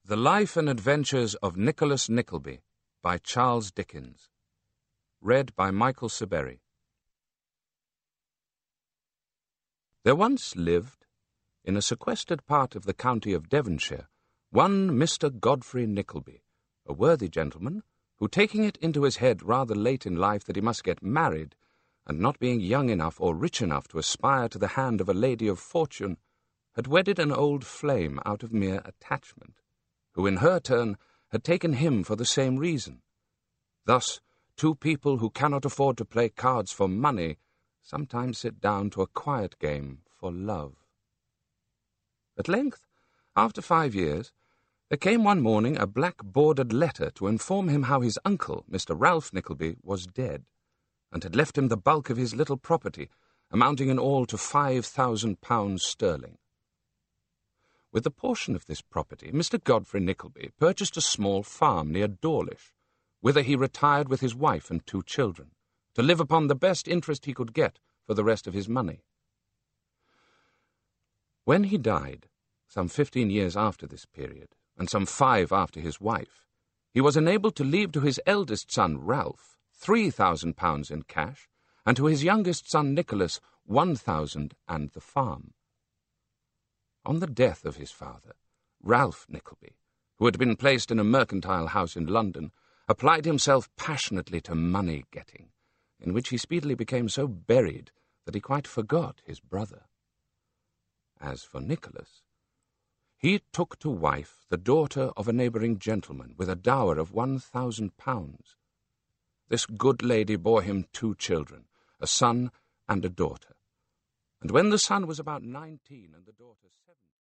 The Life and Adventures of Nicholas Nickleby by Charles Dickens. Read by Michael Seberry. There once lived, in a sequestered part of the county of Devonshire, one Mr. Godfrey Nickleby, a worthy gentleman, who, taking it into his head rather late in life that he must get married, and not being young enough or rich enough to aspire to the hand of a lady of fortune, had wedded an old flame out of mere attachment, who in her turn had taken him for the same reason. Thus, two people who cannot afford to play cards for money sometimes sit down to a quiet game for love. At length, after 5 years, there came one morning a black-bordered letter to inform him how his uncle, Mr. Ralph Nickleby, was dead, and had left him the bulk of his little property, amounting in all to £5,000 sterling. With a portion of this property, Mr. Godfrey Nickleby purchased a small farm near Dawlish, whither he retired with his wife and 2 children, to live upon the best interest he could get for the rest of his money. When he died, some 15 years after this period, and some 5 after his wife, he was enabled to leave to his eldest son, Ralph, £3,000 in cash, and to his youngest son, Nicholas, 1,000 and the farm. On the death of his father, Ralph Nickleby, who had been placed in a mercantile house in London, applied himself passionately to money-getting, in which he speedily became so buried that he quite forgot his brother. As for Nicholas, he took to wife the daughter of a neighbouring gentleman with a dower of £1,000. This good lady bore him 2 children, a son and a daughter. And when the son was about 19 and the daughter 17...